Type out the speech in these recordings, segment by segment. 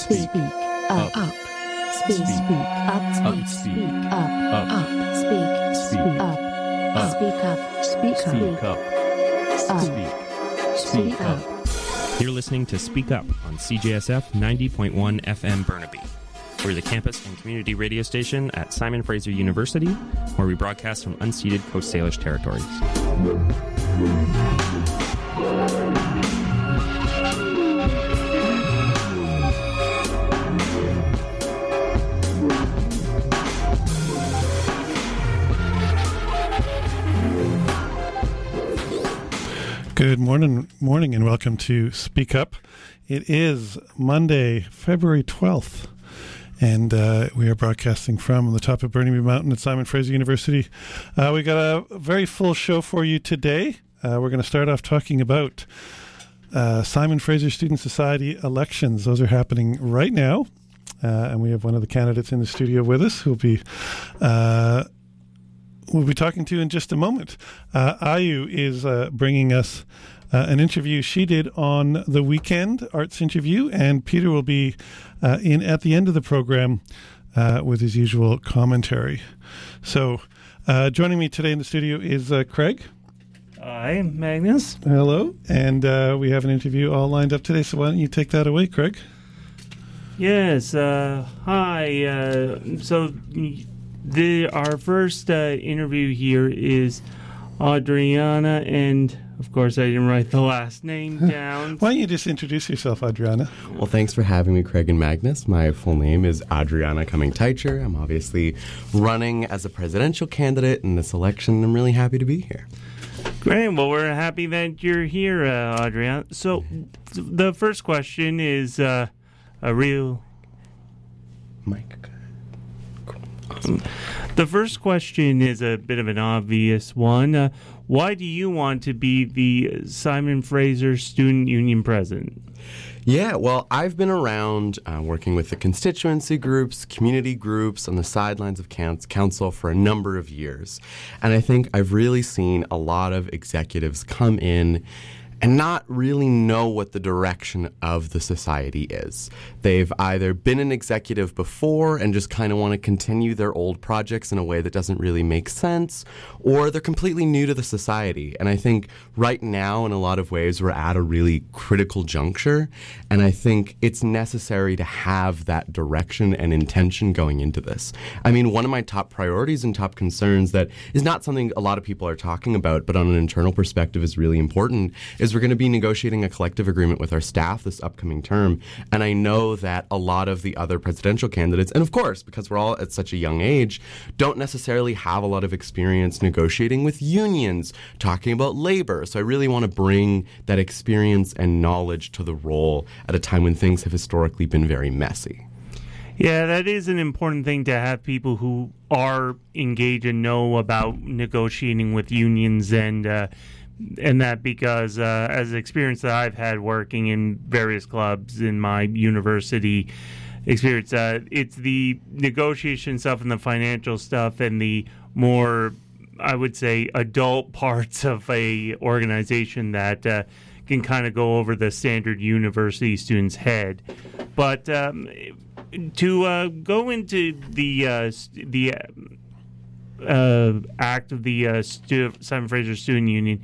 Speak up. Speak up. Speak up. Speak up. Speak up. Speak up. Speak up. You're listening to Speak Up on CJSF 90.1 FM Burnaby. We're the campus and community radio station at Simon Fraser University, where we broadcast from unceded Coast Salish territories. Good morning, and welcome to Speak Up. It is Monday, February 12th, and we are broadcasting from the top of Burnaby Mountain at Simon Fraser University. We got a very full show for you today. We're going to start off talking about Simon Fraser Student Society elections. Those are happening right now, and we have one of the candidates in the studio with us who'll be we'll be talking to in just a moment. Ayu is bringing us an interview she did on the weekend, arts interview, and Peter will be in at the end of the program with his usual commentary. So joining me today in the studio is Craig. Hi, Magnus. Hello. And we have an interview all lined up today, so why don't you take that away, Craig? Yes, hi. Our first interview here is Adriana, and of course I didn't write the last name down. Why don't you just introduce yourself, Adriana? Well, thanks for having me, Craig and Magnus. My full name is Adriana Cumming-Teicher. I'm obviously running as a presidential candidate in this election. I'm really happy to be here. Great. Well, we're happy that you're here, Adriana. So the first question is a real... Mike. Awesome. The first question is a bit of an obvious one. Why do you want to be the Simon Fraser Student Union president? Yeah, well, I've been around working with the constituency groups, community groups, on the sidelines of council for a number of years. And I think I've really seen a lot of executives come in and not really know what the direction of the society is. They've either been an executive before and just kind of want to continue their old projects in a way that doesn't really make sense, or they're completely new to the society. And I think right now, in a lot of ways, we're at a really critical juncture, and I think it's necessary to have that direction and intention going into this. I mean, one of my top priorities and top concerns that is not something a lot of people are talking about, but on an internal perspective is really important, is we're going to be negotiating a collective agreement with our staff this upcoming term. And I know that a lot of the other presidential candidates, and of course, because we're all at such a young age, don't necessarily have a lot of experience negotiating with unions, talking about labor. So I really want to bring that experience and knowledge to the role at a time when things have historically been very messy. Yeah, that is an important thing to have people who are engaged and know about negotiating with unions, and that because as the experience that I've had working in various clubs in my university experience, it's the negotiation stuff and the financial stuff and the more, I would say, adult parts of a organization that can kind of go over the standard university student's head. But to go into the act of the Simon Fraser Student Union,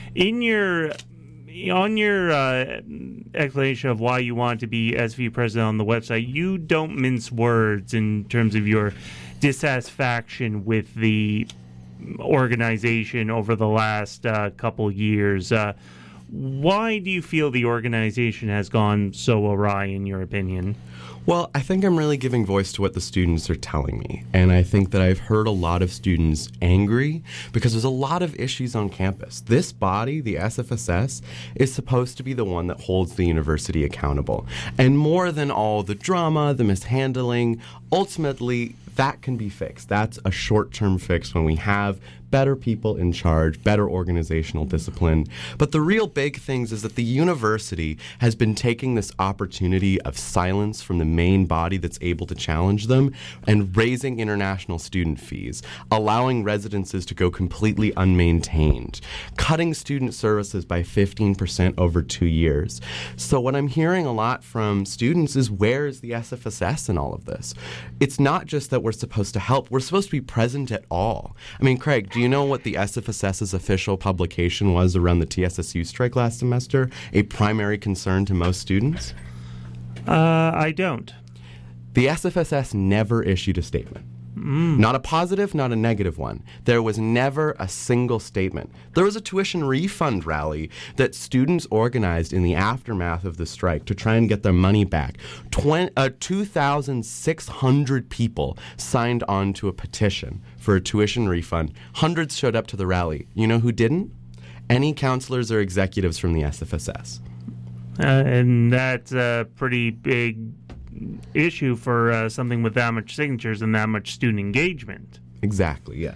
on your explanation of why you want to be SV president on the website, you don't mince words in terms of your dissatisfaction with the organization over the last couple years. Why do you feel the organization has gone so awry, in your opinion? Well, I think I'm really giving voice to what the students are telling me. And I think that I've heard a lot of students angry because there's a lot of issues on campus. This body, the SFSS, is supposed to be the one that holds the university accountable. And more than all the drama, the mishandling, ultimately, that can be fixed. That's a short-term fix when we have better people in charge, better organizational discipline. But the real big things is that the university has been taking this opportunity of silence from the main body that's able to challenge them and raising international student fees, allowing residences to go completely unmaintained, cutting student services by 15% over 2 years. So what I'm hearing a lot from students is, where is the SFSS in all of this? It's not just that we're supposed to help, we're supposed to be present at all. I mean, Craig, do you know what the SFSS's official publication was around the TSSU strike last semester? A primary concern to most students? I don't. The SFSS never issued a statement. Not a positive, not a negative one. There was never a single statement. There was a tuition refund rally that students organized in the aftermath of the strike to try and get their money back. 2,600 people signed on to a petition for a tuition refund. Hundreds showed up to the rally. You know who didn't? Any counselors or executives from the SFSS. And that's a pretty big issue for something with that much signatures and that much student engagement. Exactly, yeah.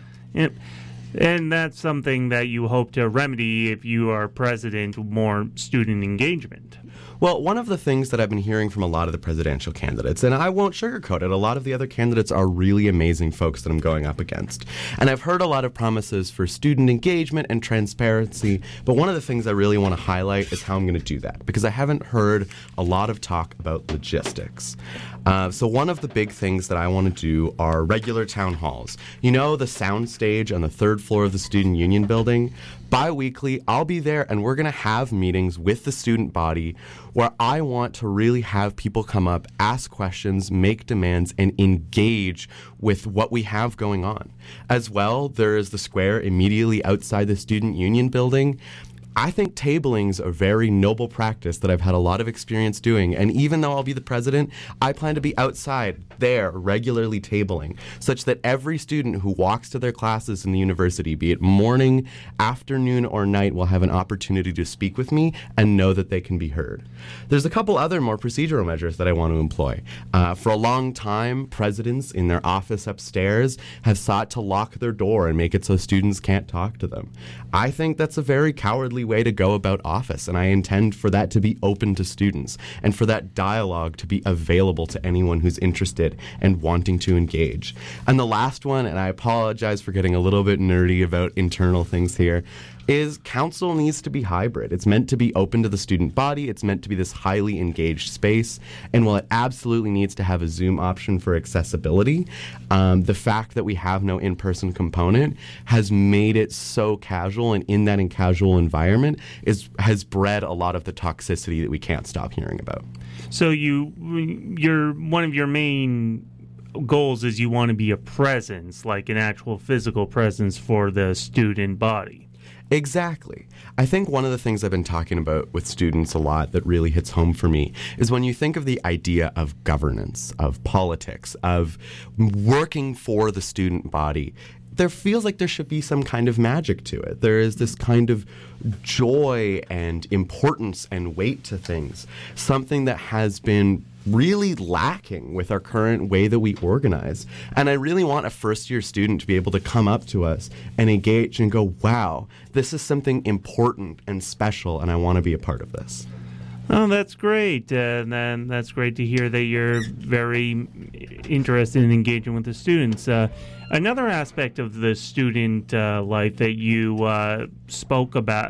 And that's something that you hope to remedy if you are president, more student engagement. Well, one of the things that I've been hearing from a lot of the presidential candidates, and I won't sugarcoat it, a lot of the other candidates are really amazing folks that I'm going up against. And I've heard a lot of promises for student engagement and transparency, but one of the things I really want to highlight is how I'm going to do that, because I haven't heard a lot of talk about logistics. So one of the big things that I want to do are regular town halls. You know, the sound stage on the third floor of the Student Union building? Bi-weekly, I'll be there, and we're going to have meetings with the student body where I want to really have people come up, ask questions, make demands, and engage with what we have going on. As well, there is the square immediately outside the Student Union building. I think tabling's a very noble practice that I've had a lot of experience doing, and even though I'll be the president, I plan to be outside there regularly tabling, such that every student who walks to their classes in the university, be it morning, afternoon, or night, will have an opportunity to speak with me and know that they can be heard. There's a couple other more procedural measures that I want to employ. For a long time, presidents in their office upstairs have sought to lock their door and make it so students can't talk to them. I think that's a very cowardly way to go about office, and I intend for that to be open to students and for that dialogue to be available to anyone who's interested and wanting to engage. And the last one, and I apologize for getting a little bit nerdy about internal things here, is council needs to be hybrid. It's meant to be open to the student body. It's meant to be this highly engaged space. And while it absolutely needs to have a Zoom option for accessibility, the fact that we have no in-person component has made it so casual, and in that casual environment has bred a lot of the toxicity that we can't stop hearing about. So you're one of your main goals is you want to be a presence, like an actual physical presence for the student body. Exactly. I think one of the things I've been talking about with students a lot that really hits home for me is when you think of the idea of governance, of politics, of working for the student body, there feels like there should be some kind of magic to it. There is this kind of joy and importance and weight to things, something that has been really lacking with our current way that we organize. And I really want a first-year student to be able to come up to us and engage and go, wow, this is something important and special, and I want to be a part of this. Oh, that's great. And then that's great to hear that you're very interested in engaging with the students. Another aspect of the student life that you spoke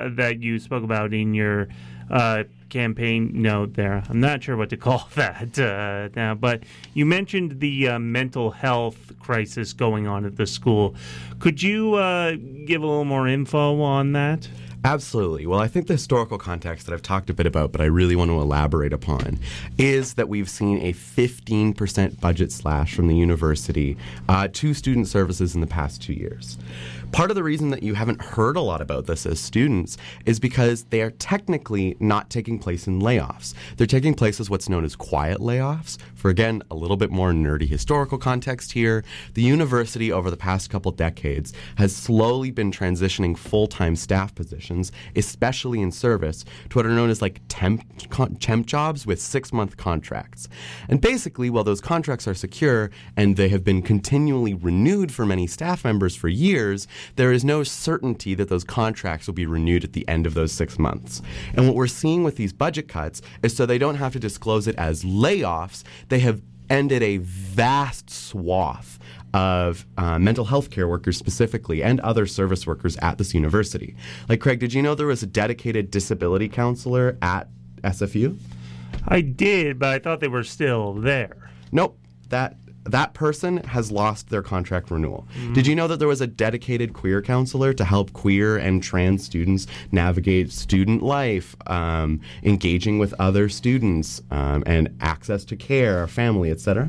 about in your campaign note there. I'm not sure what to call that now, but you mentioned the mental health crisis going on at the school. Could you give a little more info on that? Absolutely. Well, I think the historical context that I've talked a bit about, but I really want to elaborate upon, is that we've seen a 15% budget slash from the university to student services in the past 2 years. Part of the reason that you haven't heard a lot about this as students is because they are technically not taking place in layoffs. They're taking place as what's known as quiet layoffs. For, again, a little bit more nerdy historical context here, the university over the past couple decades has slowly been transitioning full-time staff positions positions, especially in service, to what are known as like temp jobs with 6-month contracts. And basically, while those contracts are secure and they have been continually renewed for many staff members for years, there is no certainty that those contracts will be renewed at the end of those 6 months. And what we're seeing with these budget cuts is so they don't have to disclose it as layoffs, they have ended a vast swath of mental health care workers specifically and other service workers at this university. Like, Craig, did you know there was a dedicated disability counselor at SFU? I did, but I thought they were still there. Nope. That person has lost their contract renewal. Did you know that there was a dedicated queer counselor to help queer and trans students navigate student life, engaging with other students, and access to care, family, etc.?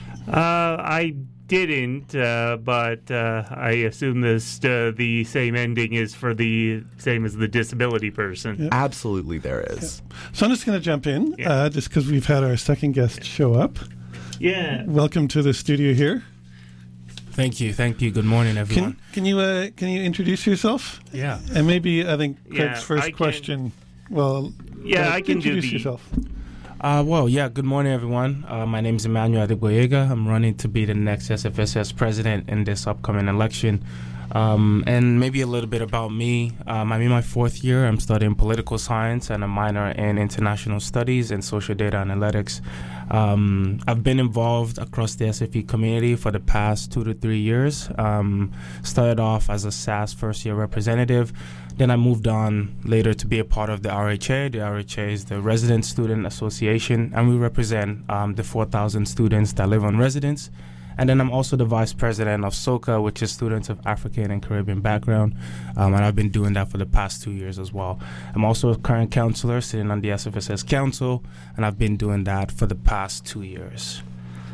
I didn't, but I assume the same ending is for the same as the disability person. Yep. Absolutely there is. Yep. So I'm just going to jump in, just because we've had our second guest show up. Yeah. Welcome to the studio here. Thank you. Good morning, everyone. Can you introduce yourself? Yeah. And maybe I think Craig's first I can- question. Well, Yeah, I can do introduce the- yourself. Good morning, everyone. My name is Emmanuel Adegboyega. I'm running to be the next SFSS president in this upcoming election. And maybe a little bit about me. I'm in my 4th year. I'm studying political science and a minor in international studies and social data analytics. I've been involved across the SFE community for the past 2 to 3 years. Started off as a SAS first-year representative. Then I moved on later to be a part of the RHA. The RHA is the Resident Student Association, and we represent the 4,000 students that live on residence. And then I'm also the vice president of SOCA, which is Students of African and Caribbean Background, and I've been doing that for the past 2 years as well. I'm also a current counselor sitting on the SFSS Council, and I've been doing that for the past 2 years.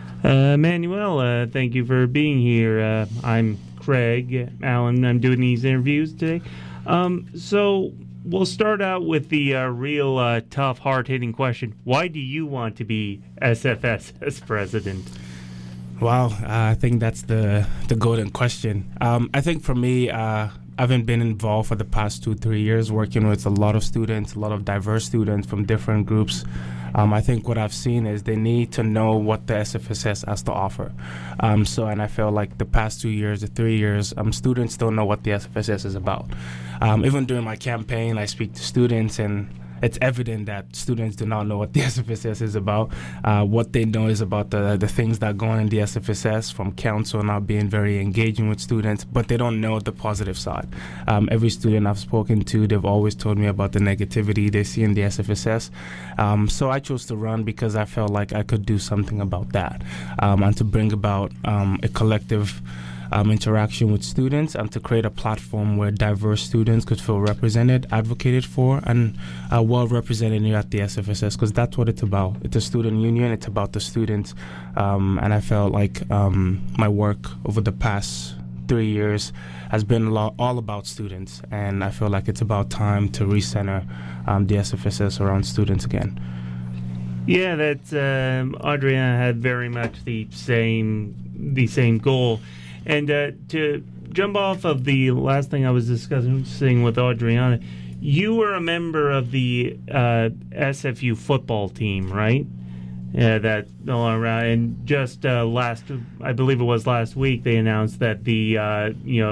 Manuel, thank you for being here. I'm Craig Allen. I'm doing these interviews today. So we'll start out with the real tough, hard-hitting question. Why do you want to be SFSS president? Wow, I think that's the golden question. I think for me, I haven't been involved for the past 2-3 years working with a lot of students, a lot of diverse students from different groups. I think what I've seen is they need to know what the SFSS has to offer. And I feel like the past 2 years, the 3 years, students don't know what the SFSS is about. Even during my campaign, I speak to students, and it's evident that students do not know what the SFSS is about. What they know is about the things that go on in the SFSS, from council not being very engaging with students, but they don't know the positive side. Every student I've spoken to, they've always told me about the negativity they see in the SFSS. So I chose to run because I felt like I could do something about that, and to bring about a collective interaction with students, and to create a platform where diverse students could feel represented, advocated for, and well represented here at the SFSS, because that's what it's about. It's a student union. It's about the students. And I felt like my work over the past 3 years has been all about students, and I feel like it's about time to recenter the SFSS around students again. Yeah, that's Adriana had very much the same goal. And to jump off of the last thing I was discussing with Adriana, you were a member of the SFU football team, right? Yeah, and just I believe it was last week, they announced that the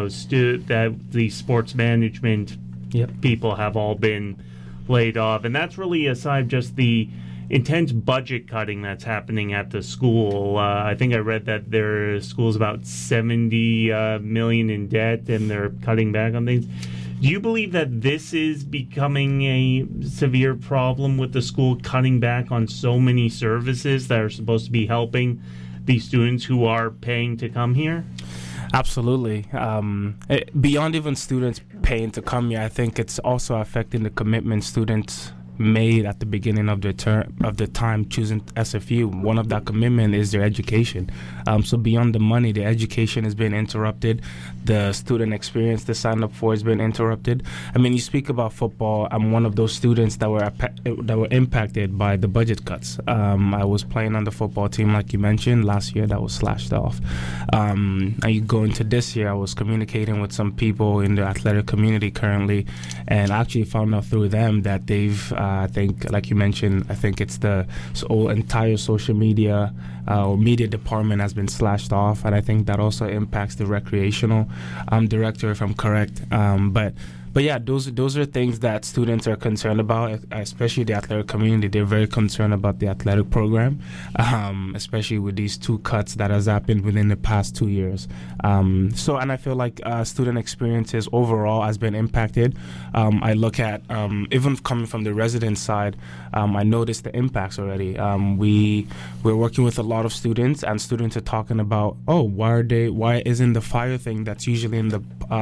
sports management people have all been laid off, and that's really aside just the intense budget cutting that's happening at the school. I think I read that their school's about $70 million in debt, and they're cutting back on things. Do you believe that this is becoming a severe problem with the school cutting back on so many services that are supposed to be helping these students who are paying to come here? Absolutely. Beyond even students paying to come here, I think it's also affecting the commitment students made at the beginning of the time choosing SFU. One of that commitment is their education. So beyond the money, the education has been interrupted. The student experience they signed up for has been interrupted. I mean, you speak about football. I'm one of those students that were impacted by the budget cuts. I was playing on the football team, like you mentioned, last year that was slashed off. And you go into this year, I was communicating with some people in the athletic community currently, and I actually found out through them that they've, I think, like you mentioned, I think it's the entire social media or media department has been slashed off, and I think that also impacts the recreational director, if I'm correct. But yeah, those are things that students are concerned about, especially the athletic community. They're very concerned about the athletic program, especially with these 2 cuts that has happened within the past 2 years. And I feel like student experiences overall has been impacted. I look at, even coming from the resident side, I noticed the impacts already. We're working with a lot of students, and students are talking about, why isn't the fire thing that's usually in the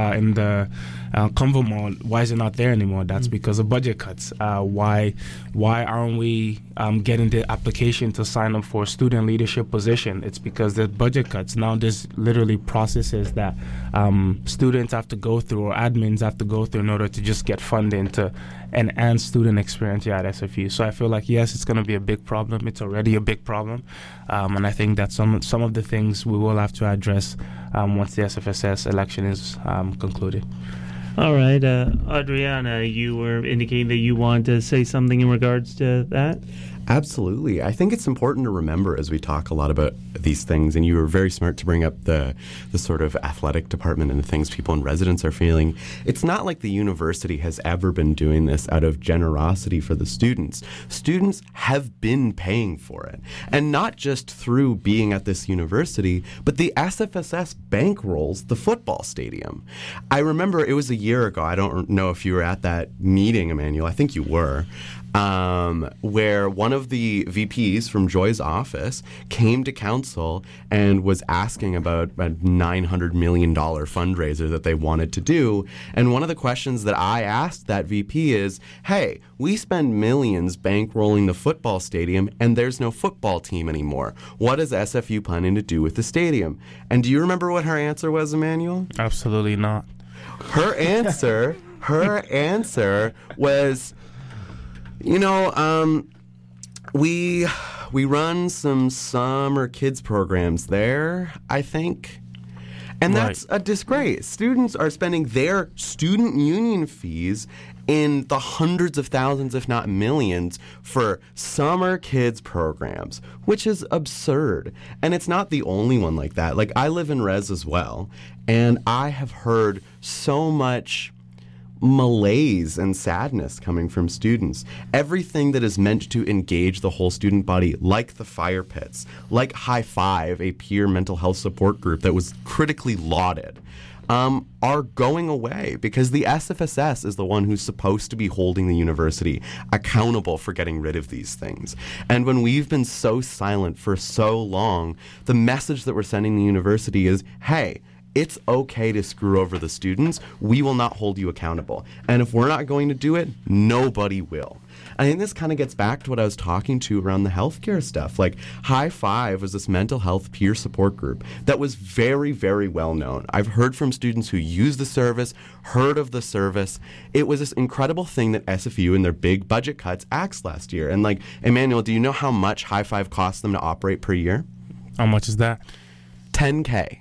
Convo Mall, why is it not there anymore? That's because of budget cuts. Why aren't we getting the application to sign up for a student leadership position? It's because there's budget cuts. Now there's literally processes that students have to go through or admins have to go through in order to just get funding to enhance student experience here at SFU. So I feel like, yes, it's going to be a big problem. It's already a big problem. And I think that some of the things we will have to address once the SFSS election is concluded. All right, Adriana, you were indicating that you wanted to say something in regards to that? Absolutely. I think it's important to remember as we talk a lot about these things, and you were very smart to bring up the sort of athletic department and the things people in residence are feeling. It's not like the university has ever been doing this out of generosity for the students. Students have been paying for it, and not just through being at this university, but the SFSS bankrolls the football stadium. I remember it was a year ago. I don't know if you were at that meeting, Emmanuel. I think you were. Where one of the VPs from Joy's office came to council and was asking about a $900 million fundraiser that they wanted to do. And one of the questions that I asked that VP is, hey, we spend millions bankrolling the football stadium and there's no football team anymore. What is SFU planning to do with the stadium? And do you remember what her answer was, Emmanuel? Absolutely not. Her answer was, we run some summer kids programs there, I think. And that's a disgrace. Students are spending their student union fees in the hundreds of thousands, if not millions, for summer kids programs, which is absurd. And it's not the only one like that. Like, I live in res as well, and I have heard so much malaise and sadness coming from students. Everything that is meant to engage the whole student body, like the fire pits, like High Five, a peer mental health support group that was critically lauded, are going away because the SFSS is the one who's supposed to be holding the university accountable for getting rid of these things. And when we've been so silent for so long, the message that we're sending the university is, hey, it's okay to screw over the students. We will not hold you accountable. And if we're not going to do it, nobody will. I think this kind of gets back to what I was talking to around the healthcare stuff. Like, High Five was this mental health peer support group that was very, very well known. I've heard from students who use the service, heard of the service. It was this incredible thing that SFU in their big budget cuts axed last year. And like, Emmanuel, do you know how much High Five costs them to operate per year? How much is that? $10K.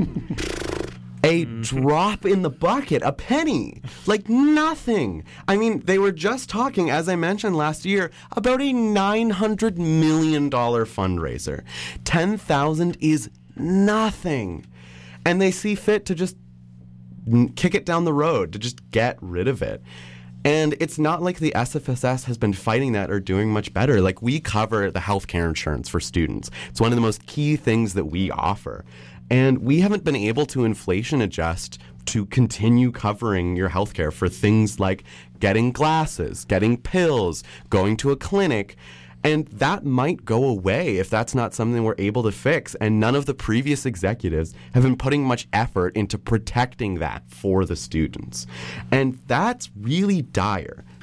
A drop in the bucket, a penny, like nothing. I mean, they were just talking, as I mentioned last year, about a $900 million fundraiser. $10,000 is nothing. And they see fit to just kick it down the road, to just get rid of it. And it's not like the SFSS has been fighting that or doing much better. Like, we cover the healthcare insurance for students. It's one of the most key things that we offer. And we haven't been able to inflation adjust to continue covering your healthcare for things like getting glasses, getting pills, going to a clinic. And that might go away if that's not something we're able to fix. And none of the previous executives have been putting much effort into protecting that for the students. And that's really dire.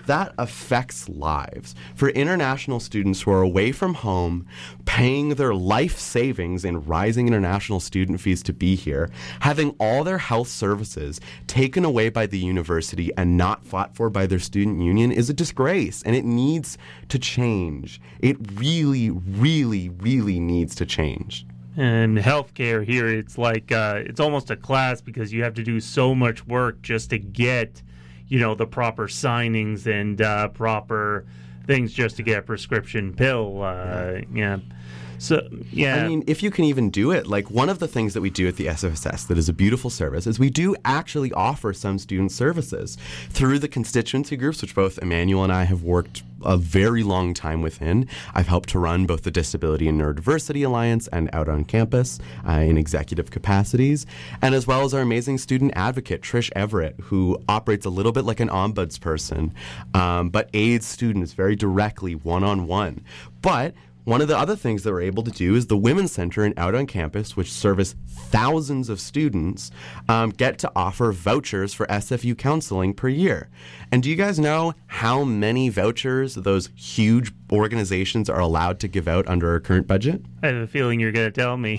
that affects lives. For international students who are away from home, paying their life savings in rising international student fees to be here, having all their health services taken away by the university and not fought for by their student union is a disgrace, and it needs to change. It really, really, really needs to change. And healthcare here, it's like it's almost a class because you have to do so much work just to get, the proper signings and proper things just to get a prescription pill. Yeah. So, yeah. I mean, if you can even do it, like one of the things that we do at the SFSS that is a beautiful service is we do actually offer some student services through the constituency groups, which both Emmanuel and I have worked a very long time within. I've helped to run both the Disability and Neurodiversity Alliance and out on campus in executive capacities, and as well as our amazing student advocate, Trish Everett, who operates a little bit like an ombudsperson, but aids students very directly one-on-one. But one of the other things that we're able to do is the Women's Center and Out on Campus, which service thousands of students, get to offer vouchers for SFU counseling per year. And do you guys know how many vouchers those huge organizations are allowed to give out under our current budget? I have a feeling you're going to tell me.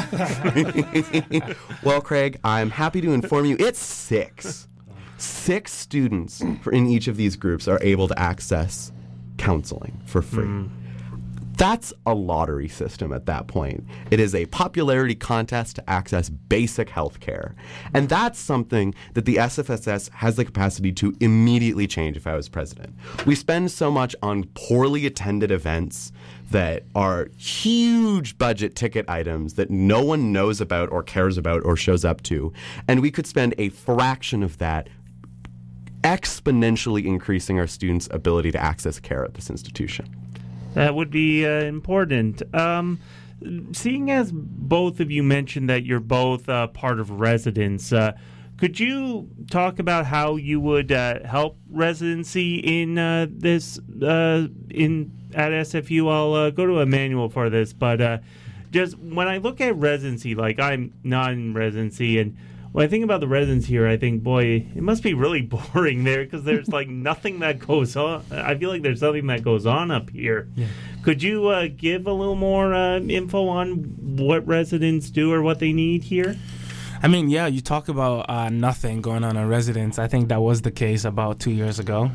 Well, Craig, I'm happy to inform you it's 6. 6 students in each of these groups are able to access counseling for free. That's a lottery system at that point. It is a popularity contest to access basic health care. And that's something that the SFSS has the capacity to immediately change if I was president. We spend so much on poorly attended events that are huge budget ticket items that no one knows about or cares about or shows up to. And we could spend a fraction of that exponentially increasing our students' ability to access care at this institution. That would be important. Seeing as both of you mentioned that you're both part of residents, could you talk about how you would help residency in this at SFU? I'll go to Emmanuel for this, but just when I look at residency, like I'm not in residency, and when I think about the residents here, I think, boy, it must be really boring there because there's like nothing that goes on. I feel like there's nothing that goes on up here. Yeah. Could you give a little more info on what residents do or what they need here? I mean, yeah, you talk about nothing going on in residence. I think that was the case about 2 years ago.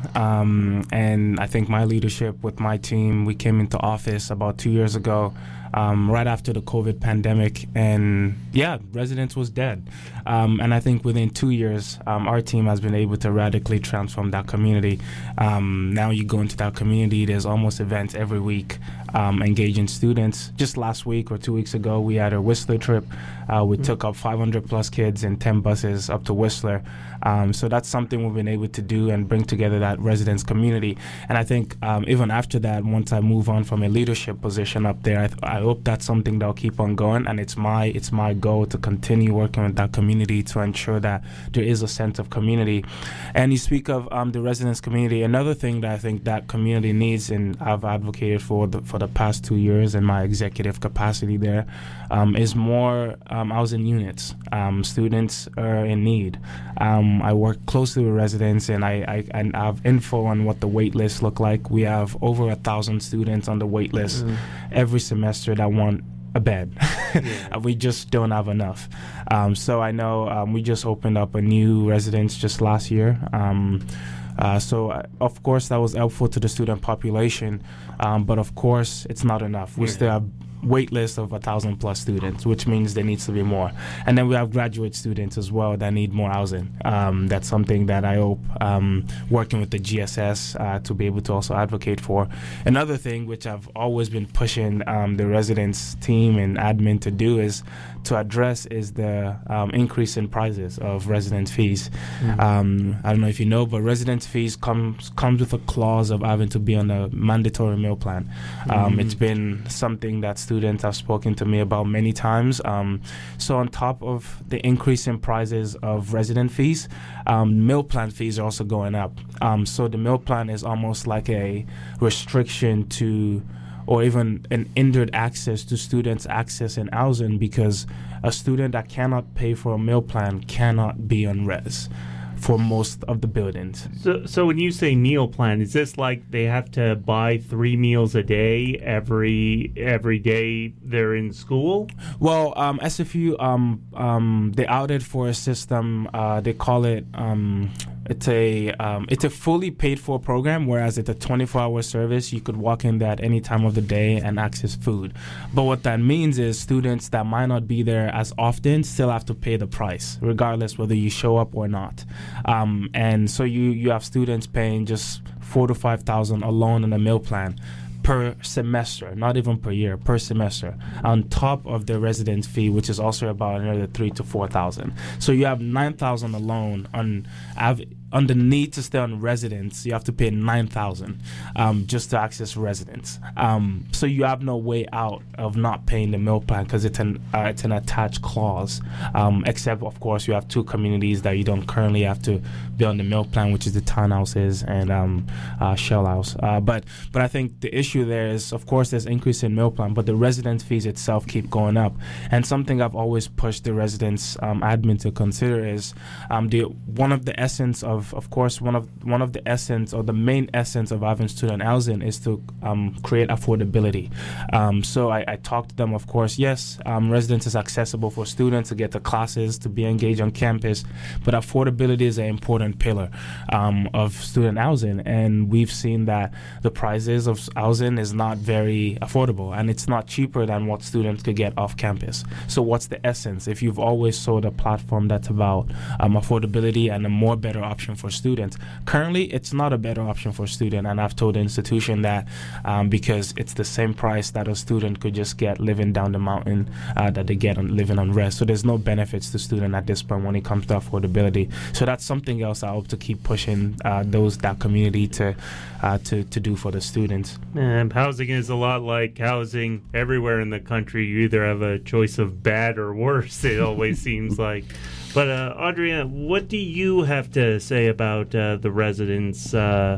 And I think my leadership with my team, we came into office about 2 years ago, right after the COVID pandemic. And yeah, residence was dead. And I think within 2 years, our team has been able to radically transform that community. Now you go into that community, there's almost events every week engaging students. Just last week or 2 weeks ago, we had a Whistler trip. We took up 500 plus kids in 10 buses up to Whistler. So that's something we've been able to do and bring together that residence community. And I think even after that, once I move on from a leadership position up there, I hope that's something that'll keep on going. And it's my goal to continue working with that community to ensure that there is a sense of community. And you speak of the residence community. Another thing that I think that community needs, and I've advocated for the past 2 years in my executive capacity there, is more housing units. Students are in need. I work closely with residents, and I have info on what the wait lists look like. We have over 1,000 students on the wait list every semester that want a bed. We just don't have enough. So I know we just opened up a new residence just last year. So, of course, that was helpful to the student population, but, of course, it's not enough. We still have wait list of 1,000 plus students, which means there needs to be more. And then we have graduate students as well that need more housing. That's something that I hope working with the GSS to be able to also advocate for. Another thing which I've always been pushing the residence team and admin to do is to address is the increase in prices of residence fees. I don't know if you know, but residence fees comes with a clause of having to be on a mandatory meal plan. It's been something that students have spoken to me about many times. So on top of the increase in prices of resident fees, meal plan fees are also going up. So the meal plan is almost like a restriction to, or even an hindered access to students' access in housing, because a student that cannot pay for a meal plan cannot be on res. for most of the buildings. So when you say meal plan, is this like they have to buy 3 meals a day every day they're in school? Well, SFU they outed for a system. They call it it's a fully paid for program, whereas it's a 24-hour service. You could walk in there at any time of the day and access food. But what that means is students that might not be there as often still have to pay the price, regardless whether you show up or not. And so you have students paying just $4,000 to $5,000 alone in a meal plan per semester, not even per year, per semester, on top of the residence fee, which is also about another $3,000 to $4,000. So you have $9,000 alone on the need to stay on residence. You have to pay $9,000 just to access residence. So you have no way out of not paying the meal plan because it's an attached clause. Except, of course, you have 2 communities that you don't currently have to be on the meal plan, which is the townhouses and shell house. But I think the issue there is, of course, there's increase in meal plan, but the residence fees itself keep going up. And something I've always pushed the residence admin to consider is one of the essence of course, one of the essence or the main essence of having student housing is to create affordability. So I talked to them, of course, yes, residence is accessible for students to get to classes, to be engaged on campus, but affordability is an important pillar of student housing. And we've seen that the prices of housing is not very affordable, and it's not cheaper than what students could get off campus. So what's the essence? If you've always sold a platform that's about affordability and a more better option for students, currently it's not a better option for students, and I've told the institution that because it's the same price that a student could just get living down the mountain that they get living on rest. So there's no benefits to student at this point when it comes to affordability. So that's something else I hope to keep pushing that community to do for the students. And housing is a lot like housing everywhere in the country. You either have a choice of bad or worse, it always seems like. But Audrey, what do you have to say about the residents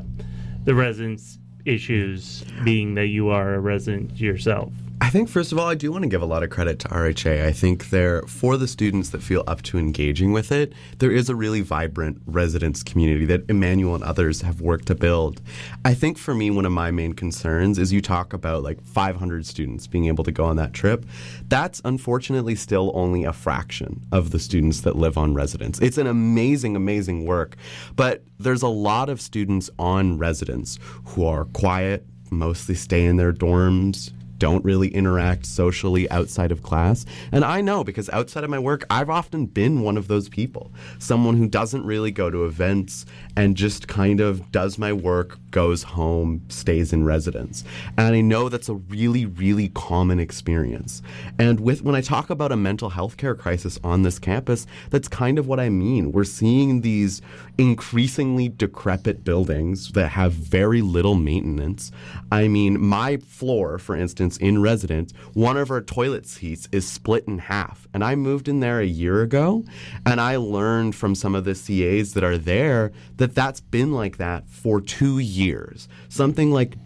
issues, being that you are a resident yourself? I think, first of all, I do want to give a lot of credit to RHA. I think for the students that feel up to engaging with it, there is a really vibrant residence community that Emmanuel and others have worked to build. I think for me, one of my main concerns is you talk about like 500 students being able to go on that trip. That's unfortunately still only a fraction of the students that live on residence. It's an amazing, amazing work, but there's a lot of students on residence who are quiet, mostly stay in their dorms, don't really interact socially outside of class. And I know, because outside of my work, I've often been one of those people. Someone who doesn't really go to events and just kind of does my work, goes home, stays in residence. And I know that's a really, really common experience. And when I talk about a mental health care crisis on this campus, that's kind of what I mean. We're seeing these increasingly decrepit buildings that have very little maintenance. I mean, my floor, for instance, in residence, one of our toilet seats is split in half. And I moved in there a year ago, and I learned from some of the CAs that are there that that's been like that for 2 years. Something like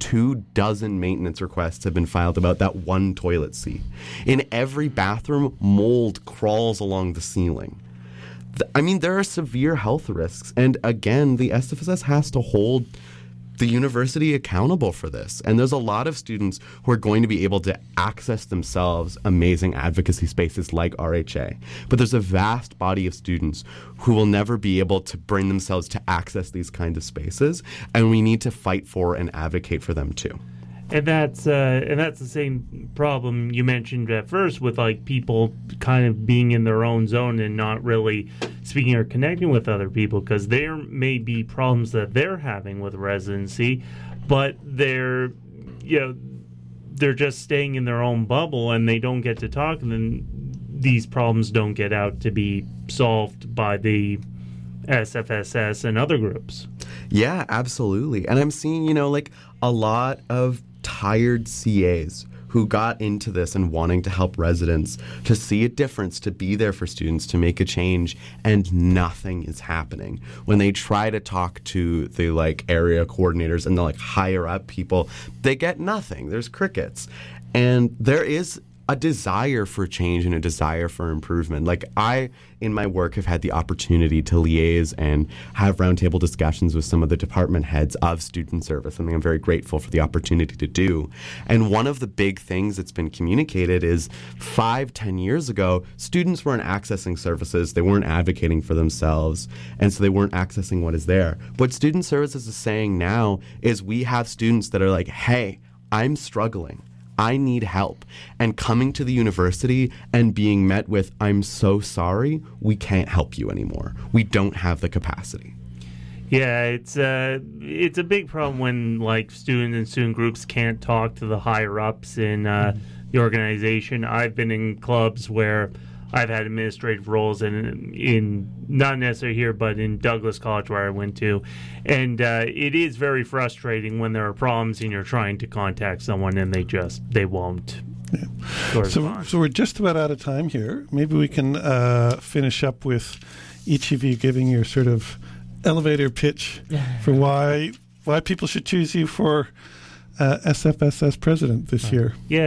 24 maintenance requests have been filed about that one toilet seat. In every bathroom, mold crawls along the ceiling. I mean, there are severe health risks. And again, the SFSS has to hold the university accountable for this. And there's a lot of students who are going to be able to access themselves amazing advocacy spaces like RHA. But there's a vast body of students who will never be able to bring themselves to access these kinds of spaces. And we need to fight for and advocate for them too. And that's the same problem you mentioned at first with like people kind of being in their own zone and not really speaking or connecting with other people, because there may be problems that they're having with residency, but they're just staying in their own bubble and they don't get to talk, and then these problems don't get out to be solved by the SFSS and other groups. Yeah, absolutely. And I'm seeing, like a lot of tired CAs who got into this and wanting to help residents, to see a difference, to be there for students, to make a change, and nothing is happening. When they try to talk to the area coordinators and the higher up people, they get nothing. There's crickets. And there is a desire for change and a desire for improvement. Like I, in my work, have had the opportunity to liaise and have roundtable discussions with some of the department heads of student service, something I'm very grateful for the opportunity to do. And one of the big things that's been communicated is 5-10 years ago, students weren't accessing services, they weren't advocating for themselves, and so they weren't accessing what is there. What student services is saying now is we have students that are like, hey, I'm struggling. I need help. And coming to the university and being met with, I'm so sorry, we can't help you anymore. We don't have the capacity. Yeah, it's a big problem when like students and student groups can't talk to the higher ups in the organization. I've been in clubs where I've had administrative roles in not necessarily here, but in Douglas College where I went to. And it is very frustrating when there are problems and you're trying to contact someone and they won't. Yeah. So we're just about out of time here. Maybe we can finish up with each of you giving your sort of elevator pitch for why people should choose you for SFSS president this year. Yeah.